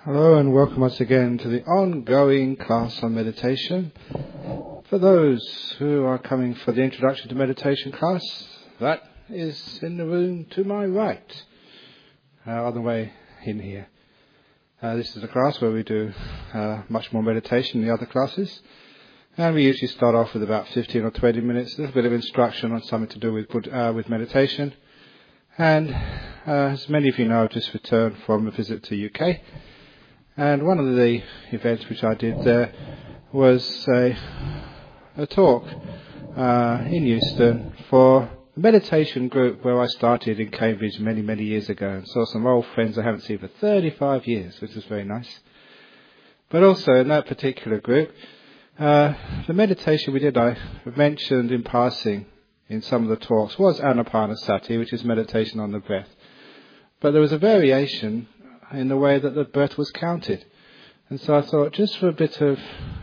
Hello and welcome once again to the ongoing class on meditation. For those who are coming for the introduction to meditation class, that is in the room to my right, on the way in here. This is a class where we do much more meditation than the other classes, and we usually start off with about 15 or 20 minutes, a little bit of instruction on something to do with meditation. And as many of you know, I've just returned from a visit to UK. And one of the events which I did there was a talk in Euston for a meditation group where I started in Cambridge many, many years ago and saw some old friends I haven't seen for 35 years, which was very nice. But also in that particular group, the meditation we did, I mentioned in passing in some of the talks, was Anapanasati, which is meditation on the breath. But there was a variation in the way that the breath was counted. And so I thought, just for a bit of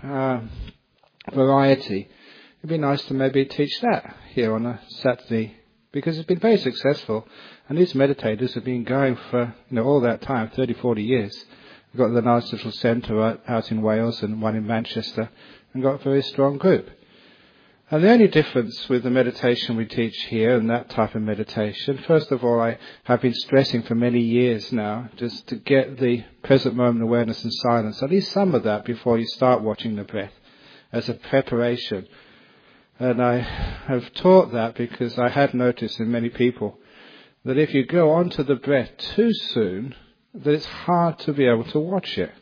variety, it'd be nice to maybe teach that here on a Saturday, because it's been very successful, and these meditators have been going for all that time, 30, 40 years. We've got the nice little centre out in Wales and one in Manchester, and got a very strong group. And the only difference with the meditation we teach here and that type of meditation, first of all, I have been stressing for many years now, just to get the present moment awareness and silence, at least some of that before you start watching the breath, as a preparation. And I have taught that because I had noticed in many people that if you go onto the breath too soon, that it's hard to be able to watch it.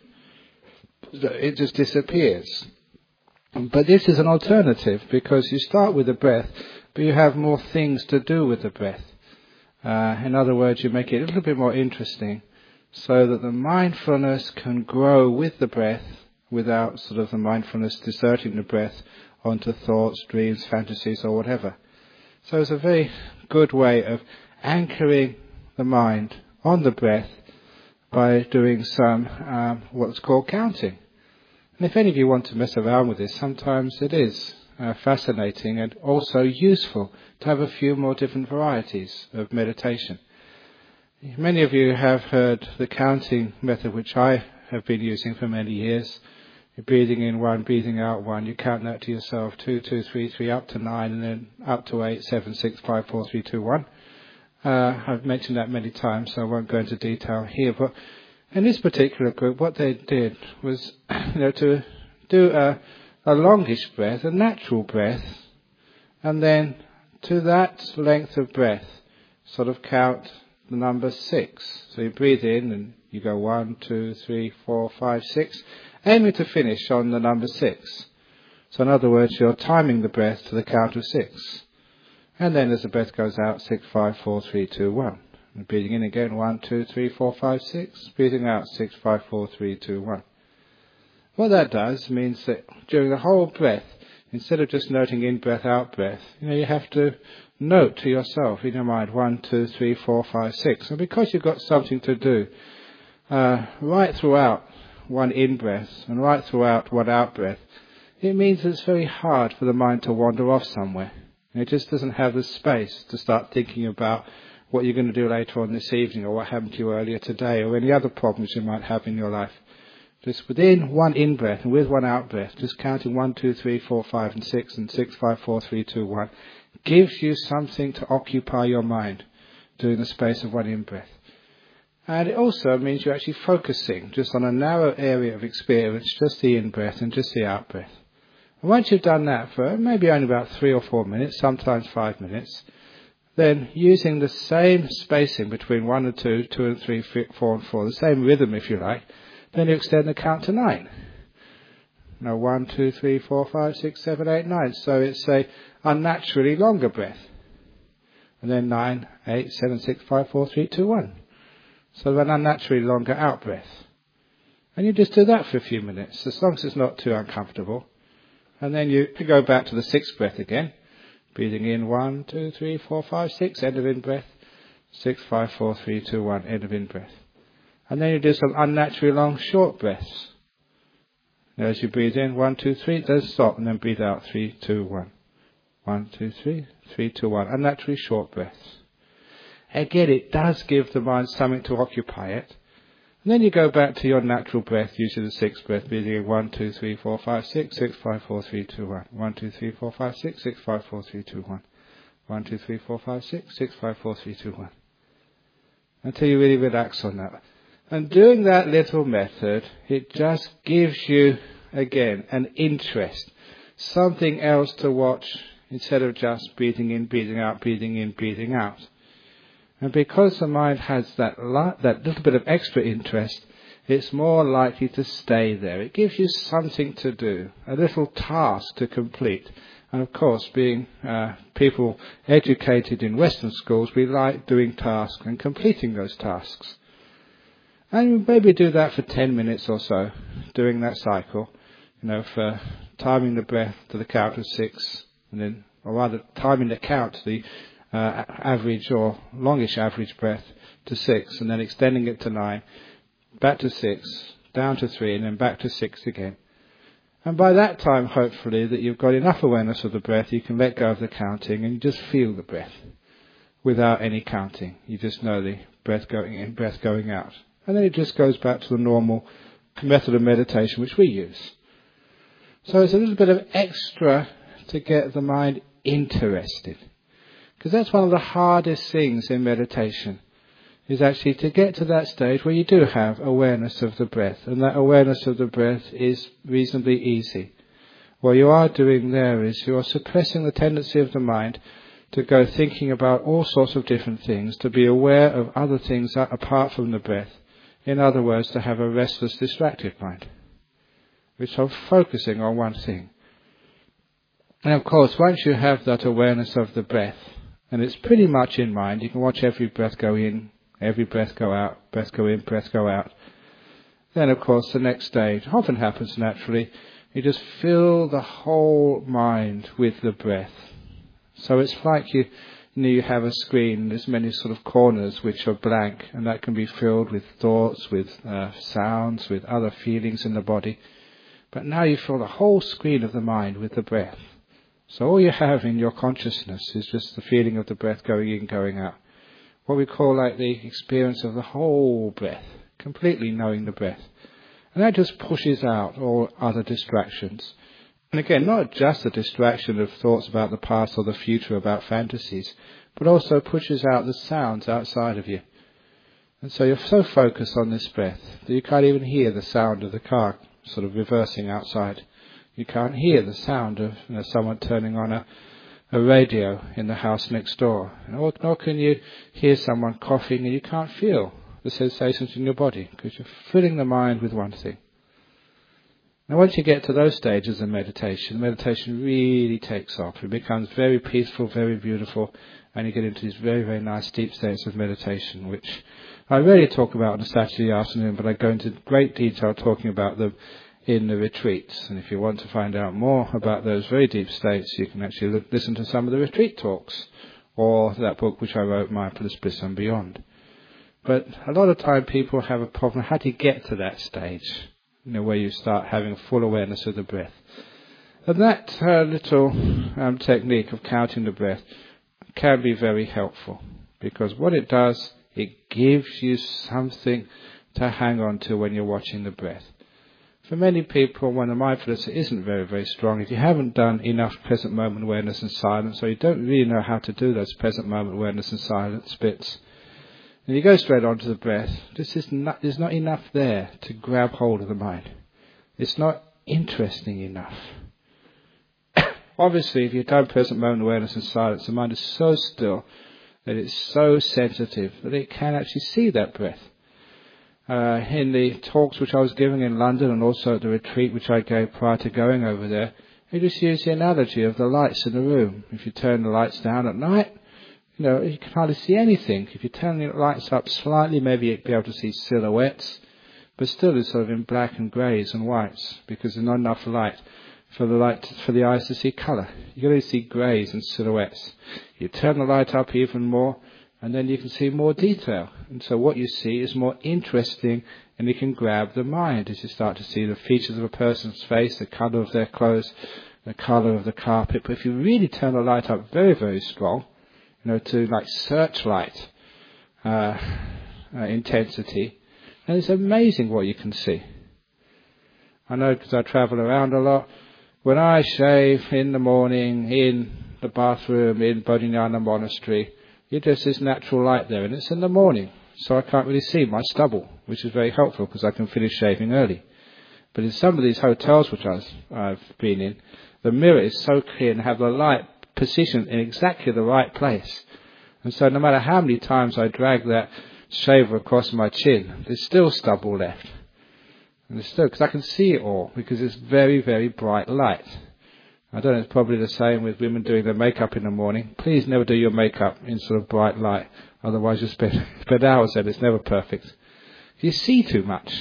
It just disappears. But this is an alternative, because you start with the breath, but you have more things to do with the breath. In other words, you make it a little bit more interesting so that the mindfulness can grow with the breath without sort of the mindfulness deserting the breath onto thoughts, dreams, fantasies or whatever. So it's a very good way of anchoring the mind on the breath by doing some what's called counting. And if any of you want to mess around with this, sometimes it is fascinating and also useful to have a few more different varieties of meditation. Many of you have heard the counting method, which I have been using for many years. You're breathing in 1, breathing out 1. You count that to yourself, 2, 2, 3, 3, up to 9, and then up to 8, 7, 6, 5, 4, 3, 2, 1. I've mentioned that many times, so I won't go into detail here, but in this particular group, what they did was, to do a longish breath, a natural breath, and then to that length of breath, sort of count the number 6. So you breathe in and you go 1, 2, 3, 4, 5, 6, aiming to finish on the number 6. So in other words, you're timing the breath to the count of 6. And then as the breath goes out, 6, 5, 4, 3, 2, 1. And breathing in again, 1, 2, 3, 4, 5, 6. Breathing out, 6, 5, 4, 3, 2, 1. What that does means that during the whole breath, instead of just noting in breath, out breath, you have to note to yourself in your mind 1, 2, 3, 4, 5, 6. And because you've got something to do right throughout one in breath and right throughout one out breath, it means that it's very hard for the mind to wander off somewhere. It just doesn't have the space to start thinking about what you're going to do later on this evening, or what happened to you earlier today, or any other problems you might have in your life. Just within one in-breath and with one out-breath, just counting 1, 2, 3, 4, 5 and 6 and 6, 5, 4, 3, 2, 1, gives you something to occupy your mind during the space of one in-breath. And it also means you're actually focusing just on a narrow area of experience, just the in-breath and just the out-breath. And once you've done that for maybe only about 3 or 4 minutes, sometimes 5 minutes, then using the same spacing between 1 and 2, 2 and 3, 4 and 4, the same rhythm if you like, then you extend the count to 9. 1, 2, 3, 4, 5, 6, 7, 8, 9. So it's a unnaturally longer breath. And then 9, 8, 7, 6, 5, 4, 3, 2, 1. So an unnaturally longer out breath. And you just do that for a few minutes, as long as it's not too uncomfortable. And then you go back to the 6th breath again. Breathing in 1, 2, 3, 4, 5, 6, end of in-breath. 6, 5, 4, 3, 2, 1, end of in-breath. And then you do some unnaturally long short breaths. Now as you breathe in, 1, 2, 3, then stop and then breathe out, 3, 2, 1. 1, 2, 3, 3, 2, 1. Unnaturally short breaths. Again, it does give the mind something to occupy it. And then you go back to your natural breath, usually the sixth breath, breathing in 1, 2, 3, 4, 5, 6, 6, 5, 4, 3, 2, 1. 1, 2, 3, 4, 5, 6, 6, 5, 4, 3, 2, 1. 1, 2, 3, 4, 5, 6, 6, 5, 4, 3, 2, 1. Until you really relax on that. And doing that little method, it just gives you, again, an interest. Something else to watch instead of just breathing in, breathing out, breathing in, breathing out. And because the mind has that little bit of extra interest, it's more likely to stay there. It gives you something to do, a little task to complete. And of course, being people educated in Western schools, we like doing tasks and completing those tasks. And you maybe do that for 10 minutes or so, doing that cycle, for timing the breath to the count of 6, and then, or rather, timing the count to the average or longish average breath to 6, and then extending it to 9, back to 6, down to 3, and then back to 6 again. And by that time, hopefully, that you've got enough awareness of the breath, you can let go of the counting and you just feel the breath without any counting. You just know the breath going in, breath going out. And then it just goes back to the normal method of meditation which we use. So it's a little bit of extra to get the mind interested. Because that's one of the hardest things in meditation, is actually to get to that stage where you do have awareness of the breath. And that awareness of the breath is reasonably easy. What you are doing there is you are suppressing the tendency of the mind to go thinking about all sorts of different things, to be aware of other things apart from the breath. In other words, to have a restless, distracted mind, which are focusing on one thing. And of course, once you have that awareness of the breath, and it's pretty much in mind, you can watch every breath go in, every breath go out, breath go in, breath go out. Then, of course, the next stage often happens naturally. You just fill the whole mind with the breath. So it's like you have a screen, there's many sort of corners which are blank, and that can be filled with thoughts, with sounds, with other feelings in the body. But now you fill the whole screen of the mind with the breath. So all you have in your consciousness is just the feeling of the breath going in, going out. What we call like the experience of the whole breath, completely knowing the breath. And that just pushes out all other distractions. And again, not just the distraction of thoughts about the past or the future, about fantasies, but also pushes out the sounds outside of you. And so you're so focused on this breath that you can't even hear the sound of the car sort of reversing outside. You can't hear the sound of someone turning on a radio in the house next door. Nor can you hear someone coughing, and you can't feel the sensations in your body because you're filling the mind with one thing. Now once you get to those stages of meditation really takes off. It becomes very peaceful, very beautiful, and you get into these very, very nice deep states of meditation, which I rarely talk about on a Saturday afternoon, but I go into great detail talking about them in the retreats. And if you want to find out more about those very deep states, you can actually listen to some of the retreat talks, or that book which I wrote, Mindfulness, Bliss and Beyond. But a lot of time people have a problem how to get to that stage, where you start having full awareness of the breath. And that little technique of counting the breath can be very helpful, because what it does, it gives you something to hang on to when you're watching the breath. For many people, when the mindfulness isn't very, very strong, if you haven't done enough present moment awareness and silence, or you don't really know how to do those present moment awareness and silence bits, and you go straight on to the breath, there's not enough there to grab hold of the mind. It's not interesting enough. Obviously, if you've done present moment awareness and silence, the mind is so still that it's so sensitive that it can actually see that breath. In the talks which I was giving in London, and also at the retreat which I gave prior to going over there, I just used the analogy of the lights in the room. If you turn the lights down at night, you can hardly see anything. If you turn the lights up slightly, maybe you'd be able to see silhouettes, but still it's sort of in black and greys and whites, because there's not enough light for the eyes to see colour. You can only see greys and silhouettes. You turn the light up even more, and then you can see more detail. And so what you see is more interesting, and you can grab the mind as you start to see the features of a person's face, the colour of their clothes, the colour of the carpet. But if you really turn the light up very, very strong, to like searchlight intensity, And it's amazing what you can see. I know because I travel around a lot. When I shave in the morning, in the bathroom, in Bodhinyana Monastery, there's this natural light there, and it's in the morning, so I can't really see my stubble, which is very helpful because I can finish shaving early. But in some of these hotels which I've been in, the mirror is so clear and have the light positioned in exactly the right place. And so no matter how many times I drag that shaver across my chin, there's still stubble left. And there's still, because I can see it all, because it's very, very bright light. I don't know, it's probably the same with women doing their makeup in the morning. Please never do your makeup in sort of bright light, otherwise you'll spend hours at it. It's never perfect. You see too much.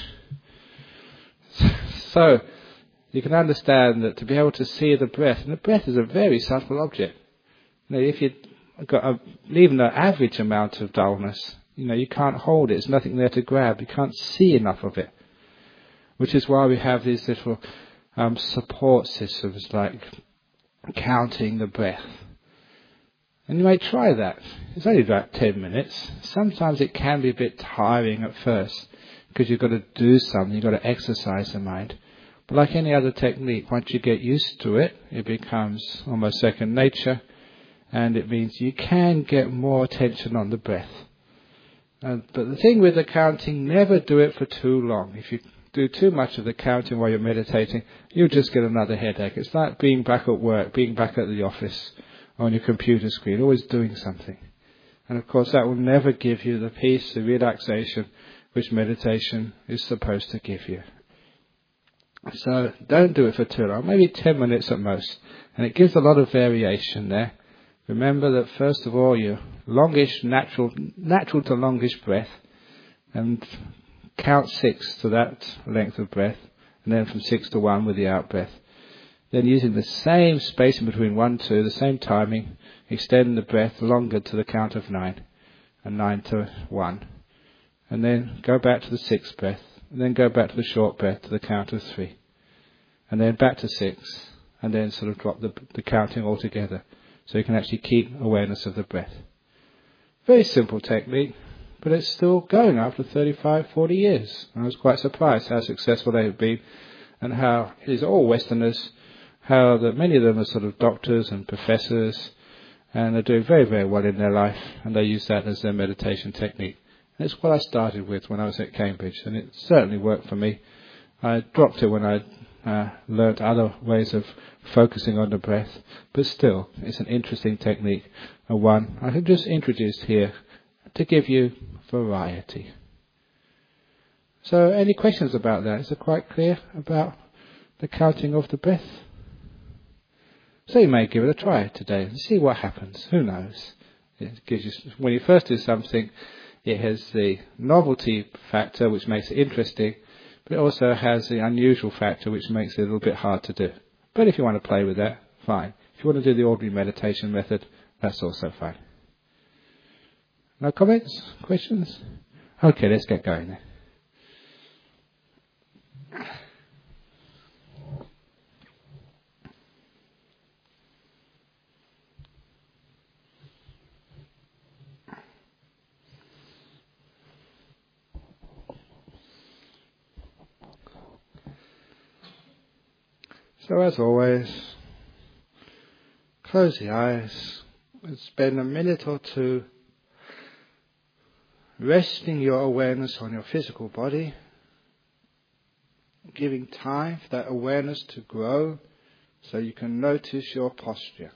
So, you can understand that to be able to see the breath, and the breath is a very subtle object. If you've got even an average amount of dullness, you can't hold it. There's nothing there to grab. You can't see enough of it. Which is why we have these little support systems like counting the breath. And you may try that. It's only about 10 minutes. Sometimes it can be a bit tiring at first because you've got to do something, you've got to exercise the mind. But like any other technique, once you get used to it, it becomes almost second nature, and it means you can get more attention on the breath. But the thing with the counting, never do it for too long. If you do too much of the counting while you're meditating, you'll just get another headache. It's like being back at work, being back at the office, on your computer screen, always doing something. And of course that will never give you the peace, the relaxation which meditation is supposed to give you. So don't do it for too long, maybe 10 minutes at most. And it gives a lot of variation there. Remember that first of all, your longish, natural to longish breath, and count 6 to that length of breath, and then from 6 to 1 with the out breath. Then using the same spacing between 1, 2, the same timing, extend the breath longer to the count of 9, and 9 to 1. And then go back to the 6th breath, and then go back to the short breath to the count of 3. And then back to 6, and then sort of drop the counting altogether, so you can actually keep awareness of the breath. Very simple technique, but it's still going after 35, 40 years. I was quite surprised how successful they have been, and how these are all Westerners, how that many of them are sort of doctors and professors, and they're doing very, very well in their life, and they use that as their meditation technique. And it's what I started with when I was at Cambridge, and it certainly worked for me. I dropped it when I learnt other ways of focusing on the breath, but still, it's an interesting technique, and one I can just introduce here to give you variety. So, any questions about that? Is it quite clear about the counting of the breath? So you may give it a try today and see what happens. Who knows? It gives you, when you first do something, it has the novelty factor which makes it interesting, but it also has the unusual factor which makes it a little bit hard to do. But if you want to play with that, fine. If you want to do the ordinary meditation method, that's also fine. No comments? Questions? Okay, let's get going then. So as always, close the eyes and spend a minute or two resting your awareness on your physical body, giving time for that awareness to grow so you can notice your posture.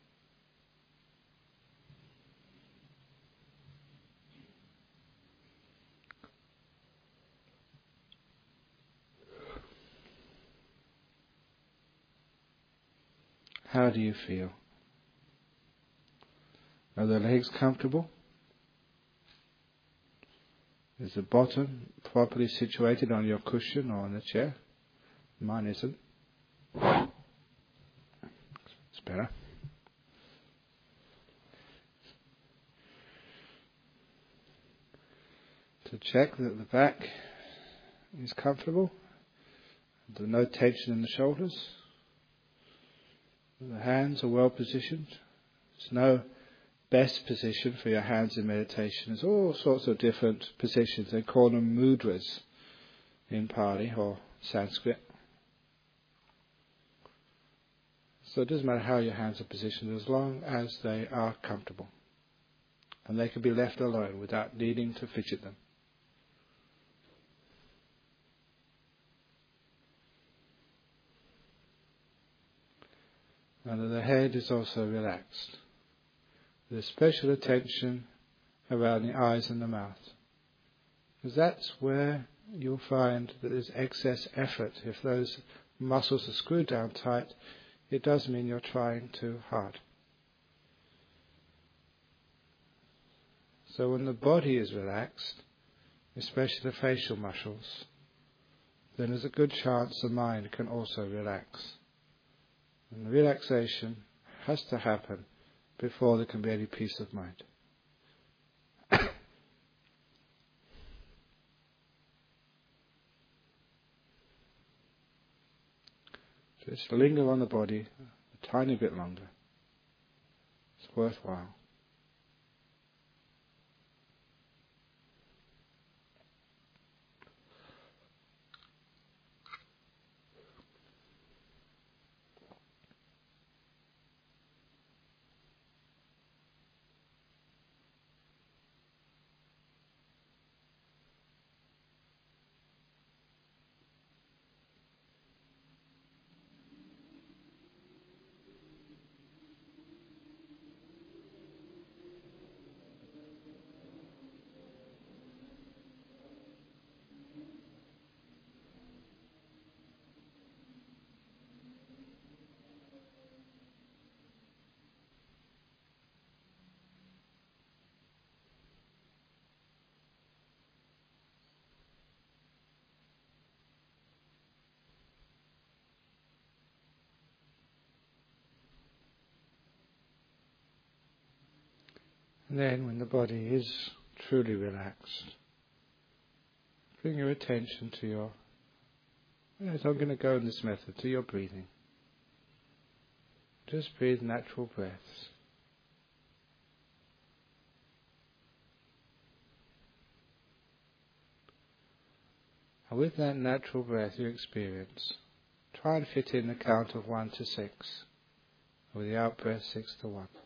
How do you feel? Are the legs comfortable? Is the bottom properly situated on your cushion or on the chair? Mine isn't. It's better. To check that the back is comfortable. There's no tension in the shoulders. The hands are well positioned. There's no best position for your hands in meditation. There's all sorts of different positions. They call them mudras in Pali or Sanskrit. So it doesn't matter how your hands are positioned as long as they are comfortable. And they can be left alone without needing to fidget them. And the head is also relaxed. There's special attention around the eyes and the mouth. Because that's where you'll find that there's excess effort. If those muscles are screwed down tight, it does mean you're trying too hard. So when the body is relaxed, especially the facial muscles, then there's a good chance the mind can also relax. And the relaxation has to happen before there can be any peace of mind. Just linger on the body a tiny bit longer. It's worthwhile. And then when the body is truly relaxed, bring your attention to your, as I'm going to go in this method, to your breathing. Just breathe natural breaths. And with that natural breath you experience, try and fit in the count of 1 to 6, with the out breath 6 to 1.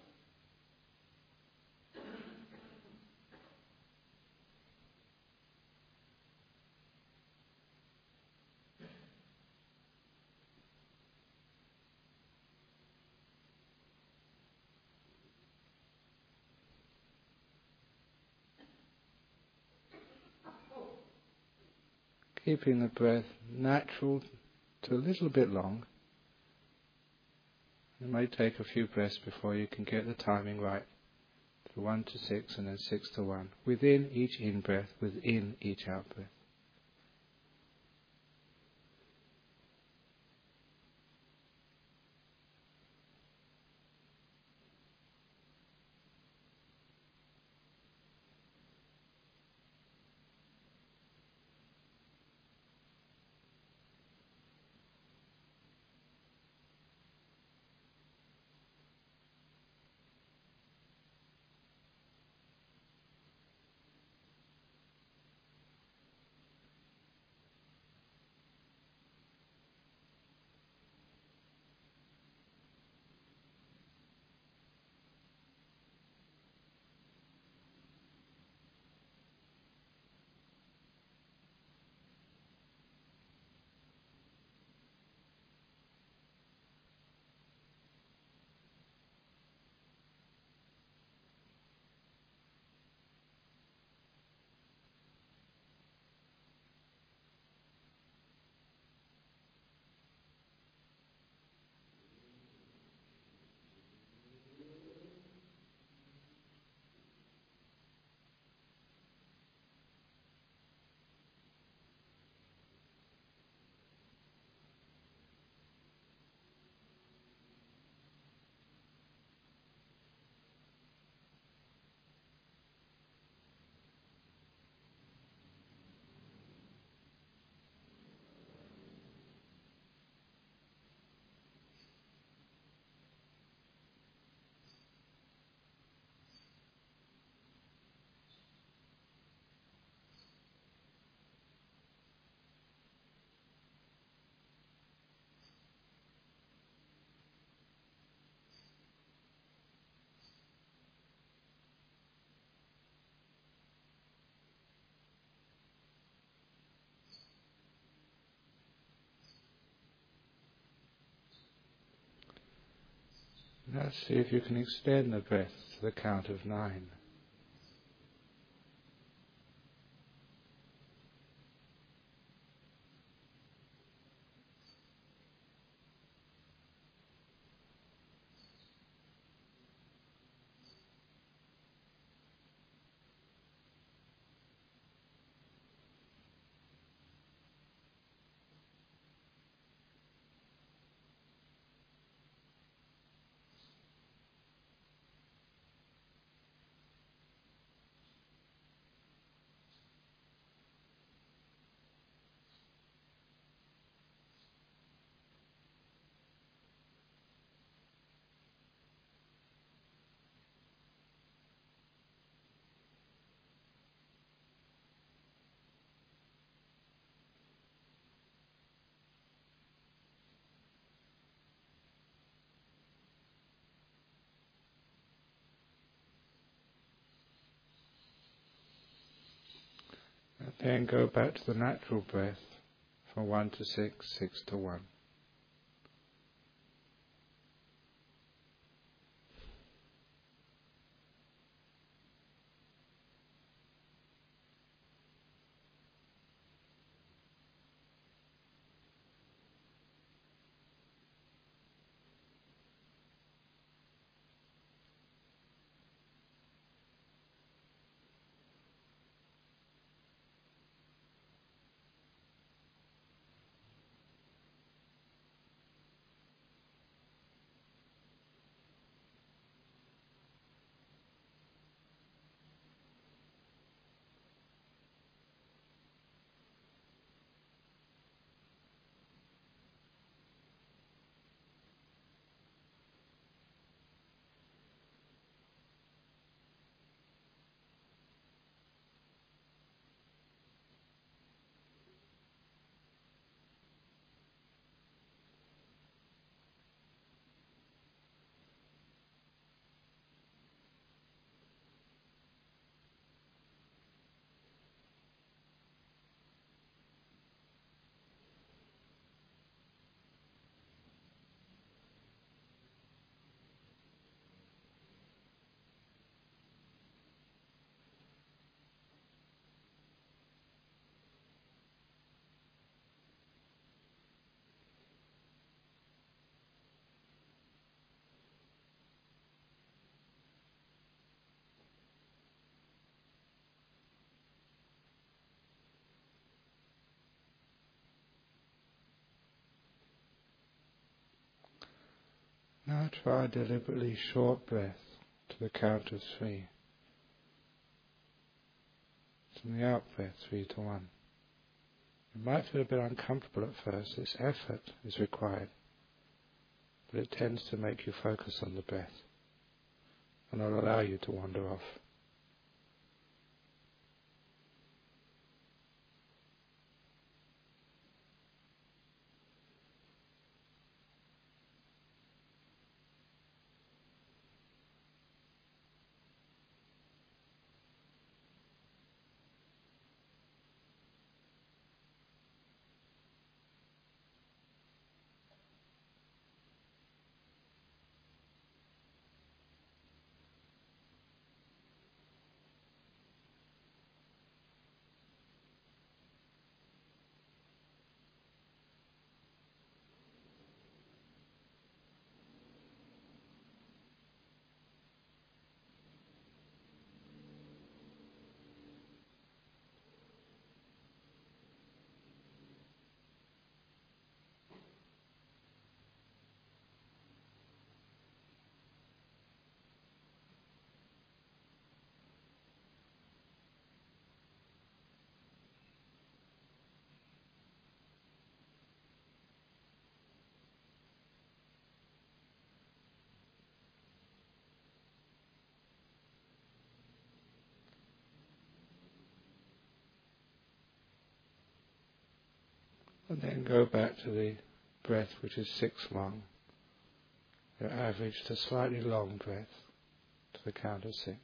Keeping the breath natural to a little bit long. It may take a few breaths before you can get the timing right. To 1 to 6 and then 6 to 1. Within each in-breath, within each out-breath. Now see if you can extend the breath to the count of 9. And then go back to the natural breath from 1 to 6, 6 to 1. Now try a deliberately short breath to the count of 3. From the out breath, 3 to 1. It might feel a bit uncomfortable at first. This effort is required, but it tends to make you focus on the breath and will allow you to wander off. And then go back to the breath which is 6 long. Your average to slightly long breath to the count of 6.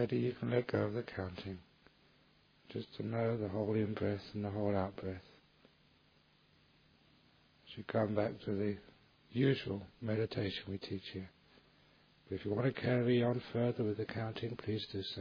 ready, you can let go of the counting. Just to know the whole in-breath and the whole out-breath. As you come back to the usual meditation we teach here. But if you want to carry on further with the counting, please do so.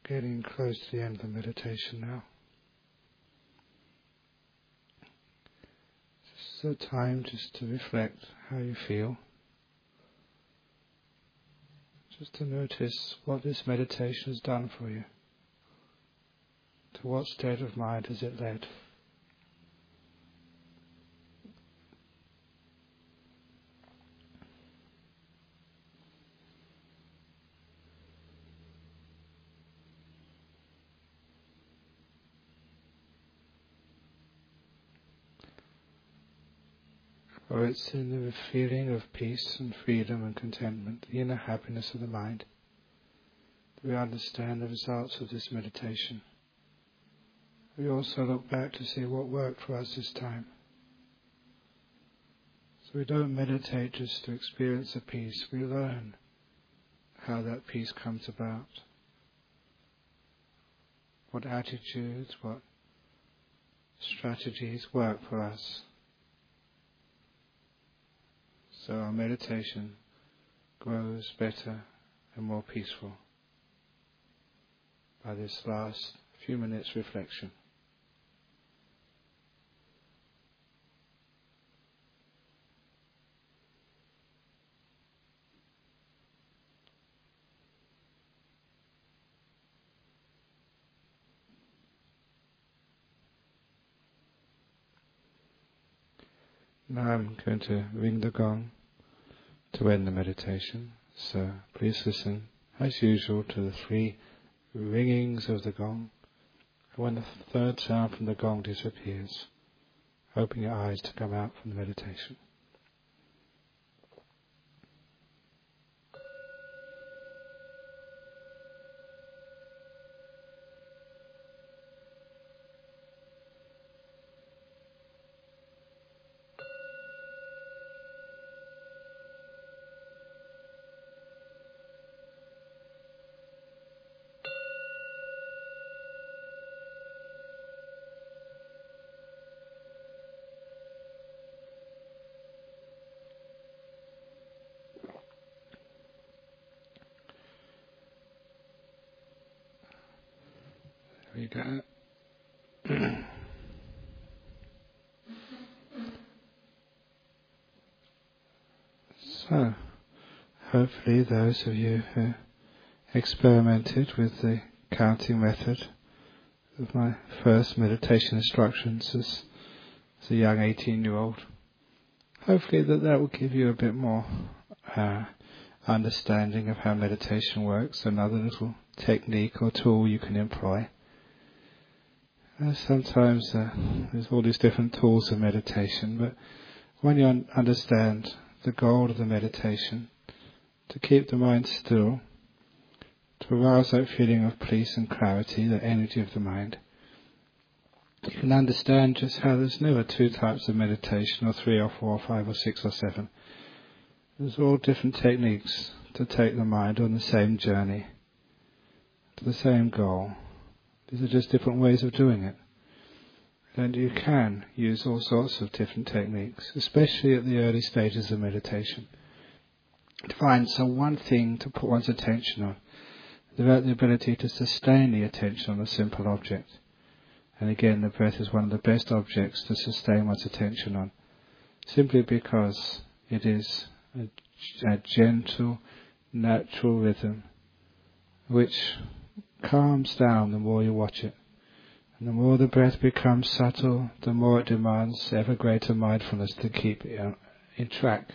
Getting close to the end of the meditation now. Just a time just to reflect how you feel. Just to notice what this meditation has done for you. To what state of mind has it led? Or it's in the feeling of peace and freedom and contentment, the inner happiness of the mind. We understand the results of this meditation. We also look back to see what worked for us this time. So we don't meditate just to experience the peace, we learn how that peace comes about. What attitudes, what strategies work for us. So our meditation grows better and more peaceful by this last few minutes reflection. Now I'm going to ring the gong to end the meditation, so please listen as usual to the 3 ringings of the gong. And when the 3rd sound from the gong disappears, open your eyes to come out from the meditation. There you go. So, hopefully those of you who experimented with the counting method of my first meditation instructions as a young 18-year-old, hopefully that will give you a bit more understanding of how meditation works, another little technique or tool you can employ. Sometimes there's all these different tools of meditation, but when you understand the goal of the meditation, to keep the mind still, to arouse that feeling of peace and clarity, the energy of the mind, you can understand just how there's never 2 types of meditation, or 3 or 4 or 5 or 6 or 7. There's all different techniques to take the mind on the same journey, to the same goal. These are just different ways of doing it. And you can use all sorts of different techniques, especially at the early stages of meditation, to find some one thing to put one's attention on, develop the ability to sustain the attention on a simple object. And again, the breath is one of the best objects to sustain one's attention on, simply because it is a gentle, natural rhythm which calms down the more you watch it. And the more the breath becomes subtle, the more it demands ever greater mindfulness to keep it in track.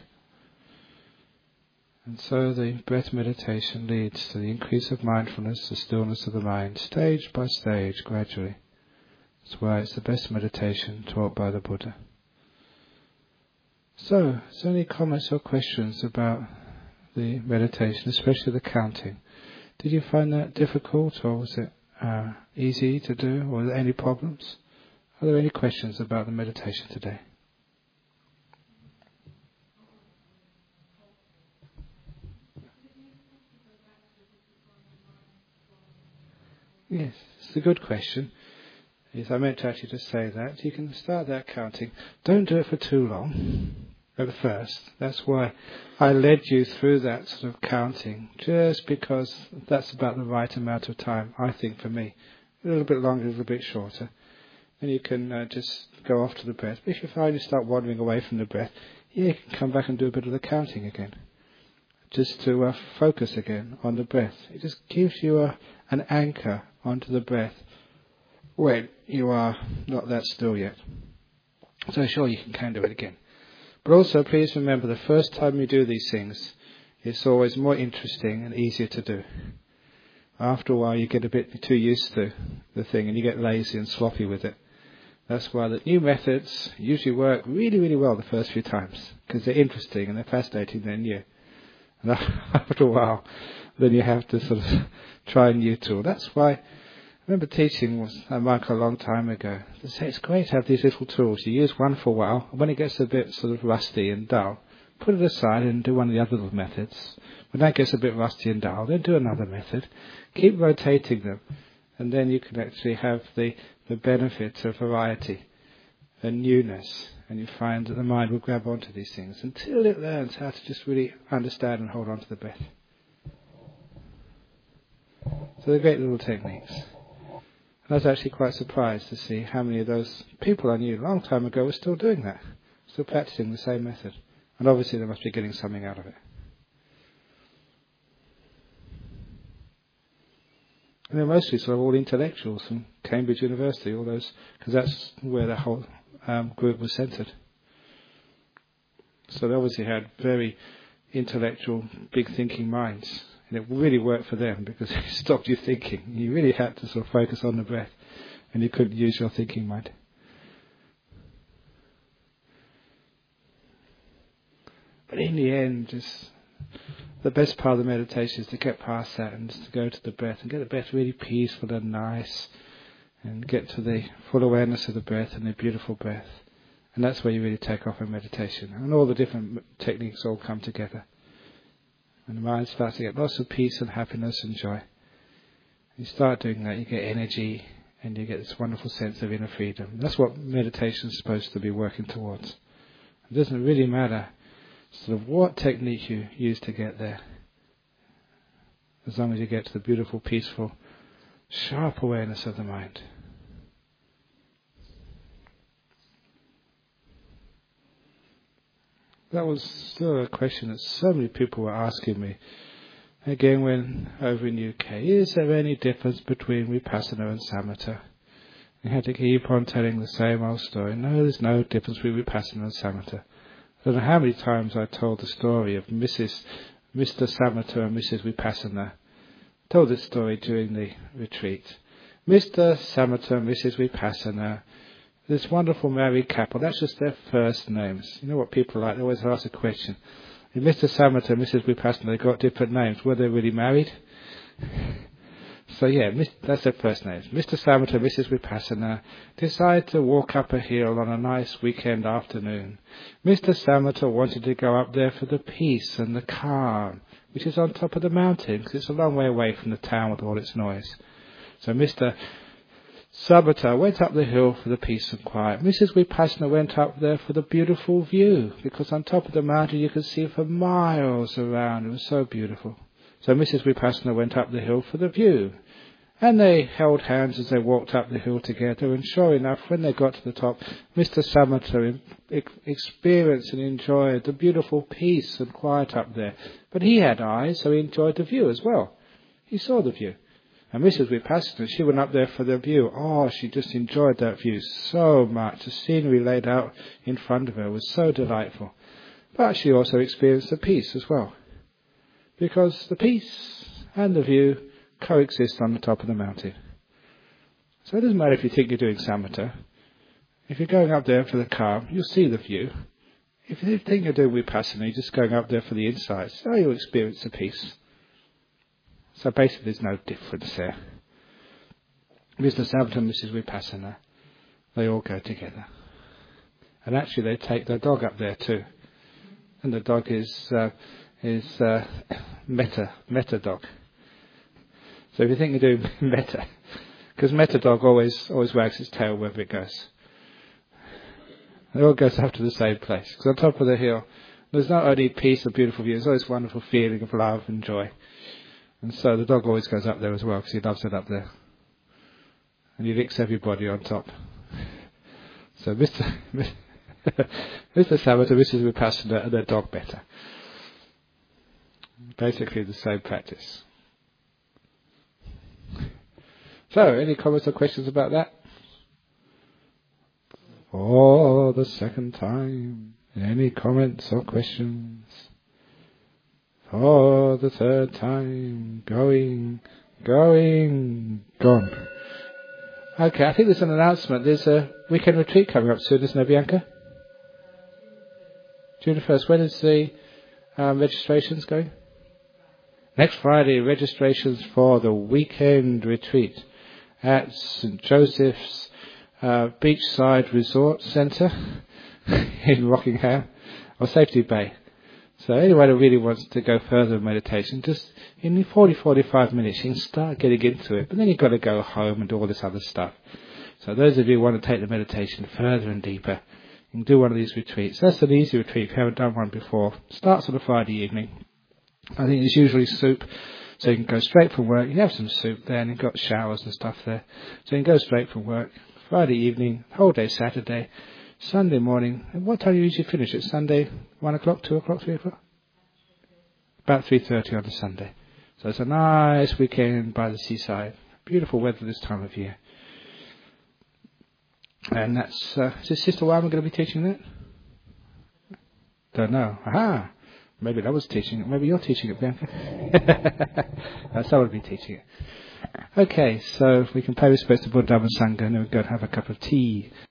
And so the breath meditation leads to the increase of mindfulness, the stillness of the mind, stage by stage, gradually. That's why it's the best meditation taught by the Buddha. So, is there any comments or questions about the meditation, especially the counting? Did you find that difficult, or was it easy to do, or were there any problems? Are there any questions about the meditation today? Yes, it's a good question. Yes, I meant to actually just say that. You can start that counting. Don't do it for too long. at first. That's why I led you through that sort of counting, just because that's about the right amount of time, I think, for me. A little bit longer, a little bit shorter. And you can just go off to the breath. But if you find you start wandering away from the breath, you can come back and do a bit of the counting again. Just to focus again on the breath. It just gives you an anchor onto the breath when you are not that still yet. So sure, you can do it again. But also, please remember, the first time you do these things, it's always more interesting and easier to do. After a while, you get a bit too used to the thing and you get lazy and sloppy with it. That's why the new methods usually work really, really well the first few times, because they're interesting and they're fascinating, they're new. And after a while, then you have to sort of try a new tool. That's why I remember teaching a monk a long time ago. They say it's great to have these little tools. You use one for a while, and when it gets a bit sort of rusty and dull, put it aside and do one of the other little methods. When that gets a bit rusty and dull, then do another method. Keep rotating them, and then you can actually have the benefit of variety and newness, and you find that the mind will grab onto these things until it learns how to just really understand and hold on to the breath. So they're great little techniques. And I was actually quite surprised to see how many of those people I knew a long time ago were still doing that, still practicing the same method. And obviously they must be getting something out of it. And they're mostly sort of all intellectuals from Cambridge University, all those, because that's where the whole group was centred. So they obviously had very intellectual, big thinking minds. And it really worked for them because it stopped you thinking. You really had to sort of focus on the breath and you couldn't use your thinking mind. But in the end, just the best part of the meditation is to get past that and just to go to the breath and get the breath really peaceful and nice and get to the full awareness of the breath and the beautiful breath. And that's where you really take off in meditation. And all the different techniques all come together. And the mind starts to get lots of peace and happiness and joy. You start doing that, you get energy and you get this wonderful sense of inner freedom. That's what meditation is supposed to be working towards. It doesn't really matter sort of what technique you use to get there, as long as you get to the beautiful, peaceful, sharp awareness of the mind. That was still a question that so many people were asking me. Again, when over in UK, is there any difference between Vipassana and Samatha? You had to keep on telling the same old story. No, there's no difference between Vipassana and Samatha. I don't know how many times I told the story of Mr. Samatha and Mrs. Vipassana. I told this story during the retreat. Mr. Samatha and Mrs. Vipassana, this wonderful married couple, that's just their first names. You know what people are like, they always ask a question. If Mr. Samatha and Mrs. Vipassana, they got different names, were they really married? So yeah, that's their first names. Mr. Samatha and Mrs. Vipassana decided to walk up a hill on a nice weekend afternoon. Mr. Samatha wanted to go up there for the peace and the calm, which is on top of the mountain, because it's a long way away from the town with all its noise. So Mr. Samatha went up the hill for the peace and quiet. Mrs. Vipassana went up there for the beautiful view, because on top of the mountain you could see for miles around. It was so beautiful. So Mrs. Vipassana went up the hill for the view. And they held hands as they walked up the hill together. And sure enough, when they got to the top, Mr. Samatha experienced and enjoyed the beautiful peace and quiet up there. But he had eyes, so he enjoyed the view as well. He saw the view. And Mrs. Vipassana, she went up there for the view. Oh, she just enjoyed that view so much. The scenery laid out in front of her was so delightful. But she also experienced the peace as well. Because the peace and the view coexist on the top of the mountain. So it doesn't matter if you think you're doing samatha. If you're going up there for the calm, you'll see the view. If you think you're doing vipassana, you're just going up there for the insights, so you'll experience the peace. So basically there's no difference there. Mr. Samatha and Mrs. Vipassana, they all go together. And actually they take their dog up there too. And the dog is metta dog. So if you think you're doing metta, because metta dog always wags its tail wherever it goes. It all goes up to the same place. Because on top of the hill, there's not only peace and beautiful view, there's always wonderful feeling of love and joy. And so the dog always goes up there as well, because he loves it up there. And he licks everybody on top. So Mr. Samatha, Mrs. Vipassana, and their dog better. Basically the same practice. So, any comments or questions about that? For the second time, any comments or questions? For the third time, going, gone. Okay, I think there's an announcement. There's a weekend retreat coming up soon, isn't there, Bianca? June the 1st. When is the registrations going? Next Friday, registrations for the weekend retreat at St. Joseph's Beachside Resort Centre in Rockingham, or Safety Bay. So anyone who really wants to go further in meditation, just in 40-45 minutes you can start getting into it, but then you've got to go home and do all this other stuff. So those of you who want to take the meditation further and deeper, you can do one of these retreats. That's an easy retreat if you haven't done one before. Starts on a Friday evening. I think it's usually soup, so you can go straight from work. You have some soup there, and you've got showers and stuff there. So you can go straight from work. Friday evening, whole day Saturday, Sunday morning. And what time do you usually finish it? Sunday, 1 o'clock, 2 o'clock, 3 o'clock? About 3:30 on a Sunday. So it's a nice weekend by the seaside. Beautiful weather this time of year. And that's, is Sister Wyman going to be teaching that? Don't know. Aha! Maybe I was teaching it. Maybe you're teaching it, Bianca. Someone will be teaching it. Okay, so we can pay respects to Buddha and Sangha, and then we go and have a cup of tea.